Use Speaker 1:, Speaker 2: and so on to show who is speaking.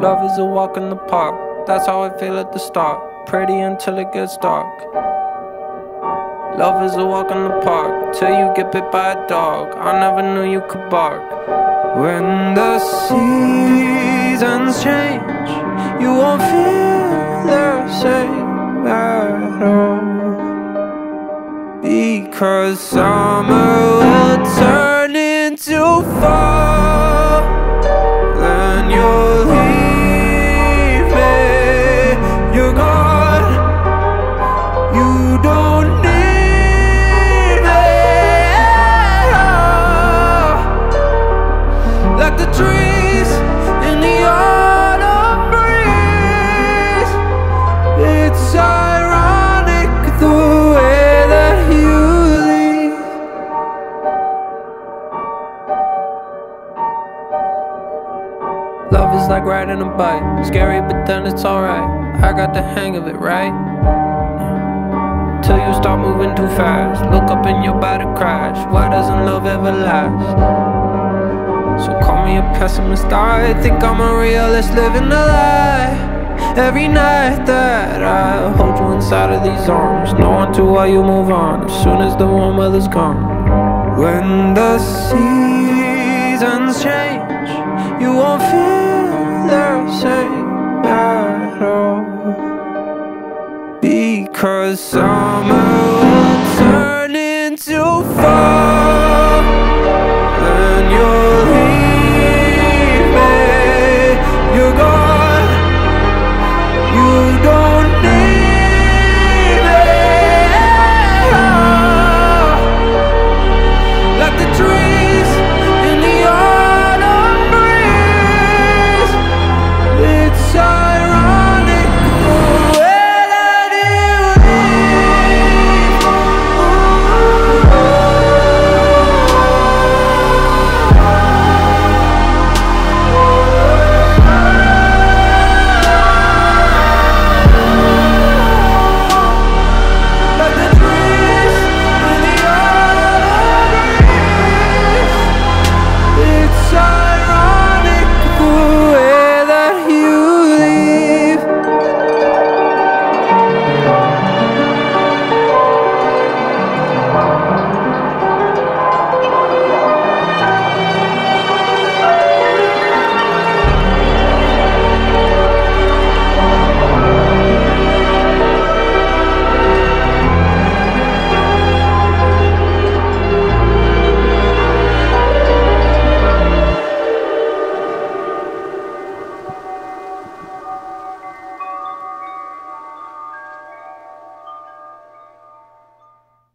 Speaker 1: Love is a walk in the park, that's how I feel at the start. Pretty until it gets dark. Love is a walk in the park, till you get bit by a dog. I never knew you could bark. When the seasons change, you won't feel the same at all. Because summer will turn into fall, then you'll leave me. You're gone, you don't need me at all. Like the trees in the autumn breeze, it's ironic the way that you leave. Love is like riding a bike, scary but then it's alright. I got the hang of it, right? Till you start moving too fast, look up and you're about to crash. Why doesn't love ever last? So call me a pessimist, I think I'm a realist living a lie. Every night that I hold you inside of these arms, no one to why you move on as soon as the warm weather's gone. When the seasons change, you won't feel the same at all. Because summer